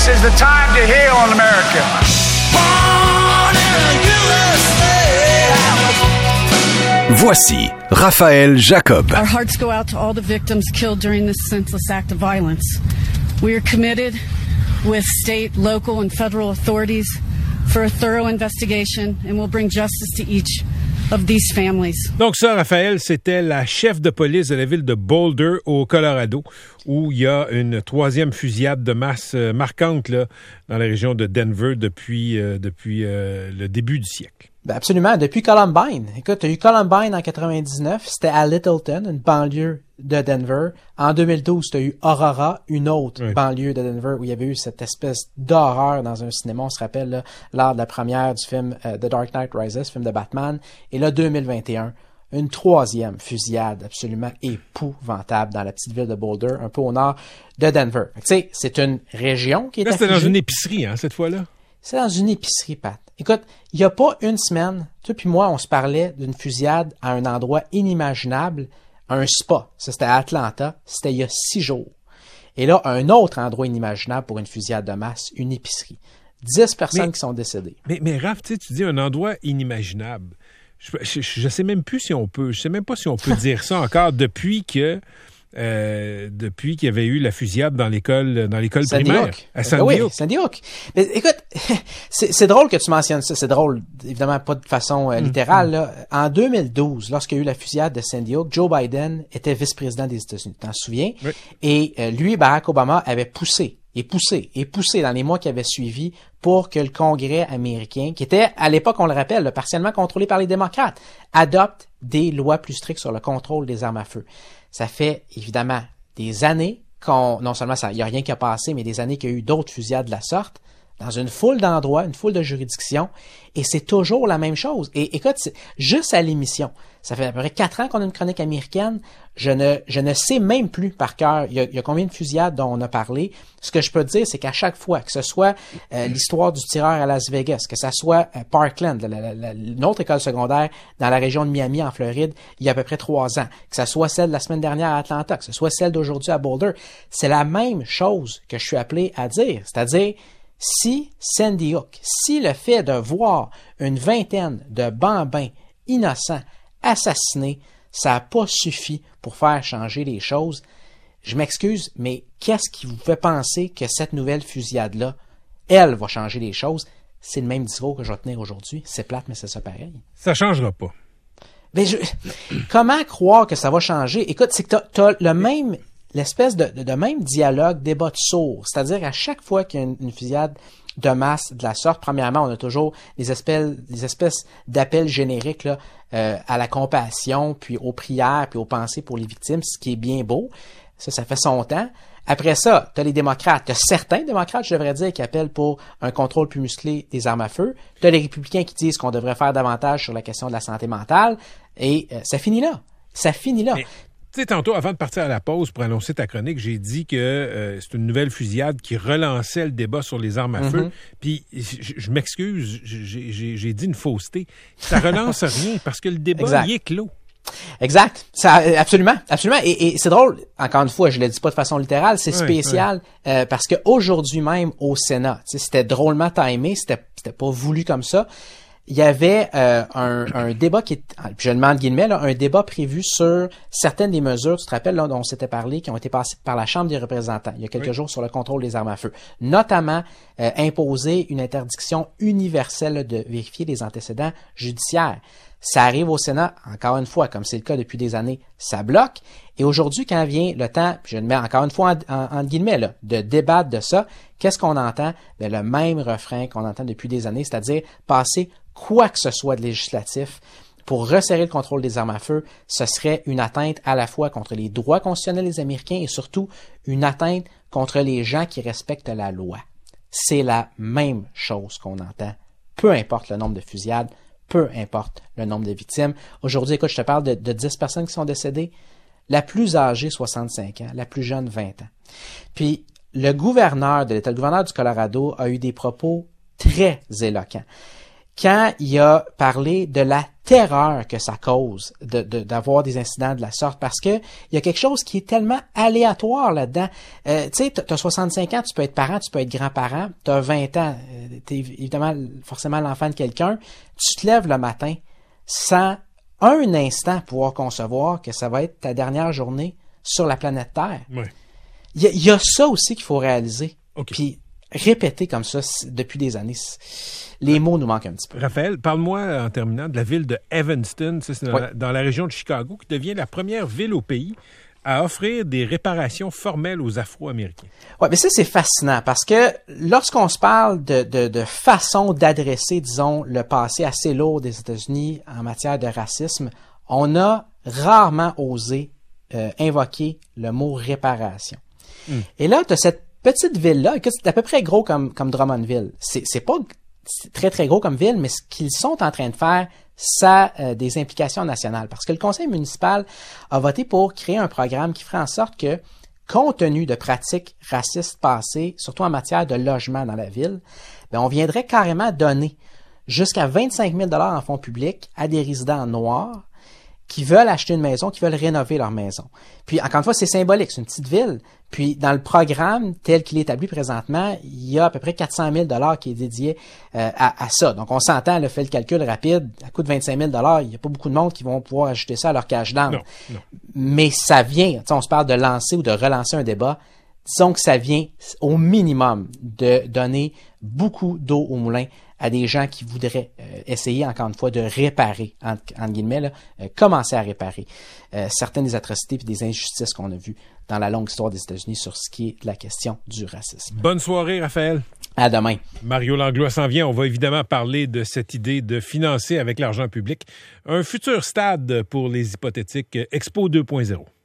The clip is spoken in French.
This is the time to heal in America. Voici Raphaël Jacob. Our hearts go out to all the victims killed during this senseless act of violence. We are committed with state, local, and federal authorities for a thorough investigation and will bring justice to each of these families. Donc ça, Raphaël, c'était la chef de police de la ville de Boulder, au Colorado, où il y a une troisième fusillade de masse marquante là, dans la région de Denver depuis le début du siècle. Ben absolument, depuis Columbine. Écoute, tu as eu Columbine en 99, c'était à Littleton, une banlieue de Denver. En 2012, tu as eu Aurora, une autre banlieue de Denver, où il y avait eu cette espèce d'horreur dans un cinéma, on se rappelle, là, lors de la première du film The Dark Knight Rises, film de Batman. Et là, 2021, une troisième fusillade absolument épouvantable dans la petite ville de Boulder, un peu au nord de Denver. Tu sais, c'est une région qui est affligée. C'était dans une épicerie, hein, cette fois-là? C'est dans une épicerie, Pat. Écoute, il n'y a pas une semaine, toi puis moi, on se parlait d'une fusillade à un endroit inimaginable, un spa. Ça, c'était à Atlanta. C'était il y a 6 jours. Et là, un autre endroit inimaginable pour une fusillade de masse, une épicerie. 10 personnes qui sont décédées. Mais Raph, tu dis un endroit inimaginable. Je sais même plus si on peut, je sais même pas si on peut dire ça encore depuis qu'il y avait eu la fusillade dans l'école primaire. À Sandy Hook. Sandy Hook. Mais écoute, c'est drôle que tu mentionnes ça. C'est drôle, évidemment pas de façon littérale. Là. En 2012, lorsqu'il y a eu la fusillade de Sandy Hook, Joe Biden était vice-président des États-Unis. Tu t'en souviens? Oui. Et lui, Barack Obama, avait poussé dans les mois qui avaient suivi pour que le Congrès américain, qui était, à l'époque, on le rappelle, là, partiellement contrôlé par les démocrates, adopte des lois plus strictes sur le contrôle des armes à feu. Ça fait, évidemment, des années non seulement il n'y a rien qui a passé, mais des années qu'il y a eu d'autres fusillades de la sorte, dans une foule d'endroits, une foule de juridictions, et c'est toujours la même chose. Et écoute, juste à l'émission, ça fait à peu près 4 ans qu'on a une chronique américaine, je ne sais même plus par cœur, il y a combien de fusillades dont on a parlé. Ce que je peux te dire, c'est qu'à chaque fois, que ce soit l'histoire du tireur à Las Vegas, que ce soit Parkland, une autre école secondaire dans la région de Miami, en Floride, il y a à peu près 3 ans, que ce soit celle de la semaine dernière à Atlanta, que ce soit celle d'aujourd'hui à Boulder, c'est la même chose que je suis appelé à dire, c'est-à-dire, si Sandy Hook, si le fait de voir une vingtaine de bambins innocents assassinés, ça n'a pas suffi pour faire changer les choses, je m'excuse, mais qu'est-ce qui vous fait penser que cette nouvelle fusillade-là, elle va changer les choses? C'est le même discours que je vais tenir aujourd'hui. C'est plate, mais c'est ça pareil. Ça changera pas. Mais comment croire que ça va changer? Écoute, c'est que t'as le même... l'espèce de même dialogue, débat de sourds. C'est-à-dire, à chaque fois qu'il y a une fusillade de masse de la sorte, premièrement, on a toujours des espèces d'appels génériques là, à la compassion, puis aux prières, puis aux pensées pour les victimes, ce qui est bien beau. Ça fait son temps. Après ça, tu as les démocrates. Tu as certains démocrates, je devrais dire, qui appellent pour un contrôle plus musclé des armes à feu. Tu as les républicains qui disent qu'on devrait faire davantage sur la question de la santé mentale. Et ça finit là. Ça finit là. Tu sais, tantôt, avant de partir à la pause pour annoncer ta chronique, j'ai dit que c'est une nouvelle fusillade qui relançait le débat sur les armes à feu. Puis, je m'excuse, j'ai dit une fausseté. Ça relance rien parce que le débat, il est clos. Exact. Ça, absolument. Et c'est drôle, encore une fois, je le dis pas de façon littérale, c'est spécial parce que aujourd'hui même au Sénat, c'était drôlement timé, c'était pas voulu comme ça. Il y avait un débat je demande guillemets, là, un débat prévu sur certaines des mesures, tu te rappelles, là, dont on s'était parlé, qui ont été passées par la Chambre des représentants il y a quelques jours sur le contrôle des armes à feu. Notamment, imposer une interdiction universelle de vérifier les antécédents judiciaires. Ça arrive au Sénat, encore une fois, comme c'est le cas depuis des années, ça bloque. Et aujourd'hui, quand vient le temps, puis je le mets encore une fois en guillemets, là, de débattre de ça, qu'est-ce qu'on entend? Bien, le même refrain qu'on entend depuis des années, c'est-à-dire passer quoi que ce soit de législatif pour resserrer le contrôle des armes à feu, ce serait une atteinte à la fois contre les droits constitutionnels des Américains et surtout une atteinte contre les gens qui respectent la loi. C'est la même chose qu'on entend, peu importe le nombre de fusillades, peu importe le nombre de victimes. Aujourd'hui, écoute, je te parle de 10 personnes qui sont décédées. La plus âgée, 65 ans. La plus jeune, 20 ans. Puis, le gouverneur de l'État, le gouverneur du Colorado, a eu des propos très éloquents. quand il a parlé de la terreur que ça cause d'avoir des incidents de la sorte, parce que il y a quelque chose qui est tellement aléatoire là-dedans. Tu sais, t'as 65 ans, tu peux être parent, tu peux être grand-parent, t'as 20 ans, t'es évidemment forcément l'enfant de quelqu'un, tu te lèves le matin sans un instant pouvoir concevoir que ça va être ta dernière journée sur la planète Terre. Ouais. Il y a ça aussi qu'il faut réaliser. Okay. Puis répéter comme ça depuis des années, les mots nous manquent un petit peu. Raphaël, parle-moi en terminant de la ville de Evanston, ça, c'est dans la région de Chicago, qui devient la première ville au pays à offrir des réparations formelles aux Afro-Américains. Oui, mais ça, c'est fascinant parce que lorsqu'on se parle de façon d'adresser, disons, le passé assez lourd des États-Unis en matière de racisme, on a rarement osé invoquer le mot réparation. Et là, tu as cette petite ville-là, écoute, c'est à peu près gros comme Drummondville. C'est pas très, très gros comme ville, mais ce qu'ils sont en train de faire, ça a des implications nationales. Parce que le conseil municipal a voté pour créer un programme qui ferait en sorte que, compte tenu de pratiques racistes passées, surtout en matière de logement dans la ville, bien, on viendrait carrément donner jusqu'à 25 000 $ en fonds publics à des résidents noirs qui veulent acheter une maison, qui veulent rénover leur maison. Puis, encore une fois, c'est symbolique, c'est une petite ville. Puis, dans le programme tel qu'il est établi présentement, il y a à peu près 400 000 $ qui est dédié à ça. Donc, on s'entend, fait le calcul rapide, à coût de 25 000 $, il n'y a pas beaucoup de monde qui vont pouvoir ajouter ça à leur cash down. Non. Mais ça vient, on se parle de lancer ou de relancer un débat, disons que ça vient au minimum de donner beaucoup d'eau au moulin à des gens qui voudraient essayer, encore une fois, de réparer, entre guillemets, là, commencer à réparer certaines des atrocités et des injustices qu'on a vues dans la longue histoire des États-Unis sur ce qui est la question du racisme. Bonne soirée, Raphaël. À demain. Mario Langlois s'en vient. On va évidemment parler de cette idée de financer avec l'argent public un futur stade pour les hypothétiques Expo 2.0.